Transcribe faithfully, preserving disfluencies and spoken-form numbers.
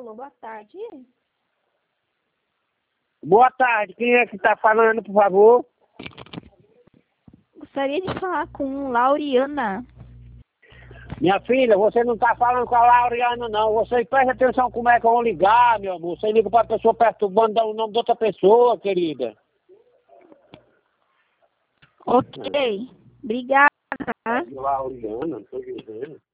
Alô, boa tarde. Boa tarde, quem é que está falando, por favor? Gostaria de falar com Lauriana. Minha filha, você não está falando com a Lauriana, não. Você presta atenção como é que eu vou ligar, meu amor. Você liga para a pessoa perturbando, dá o nome de outra pessoa, querida. Ok, obrigada. Lauriana, não estou dizendo.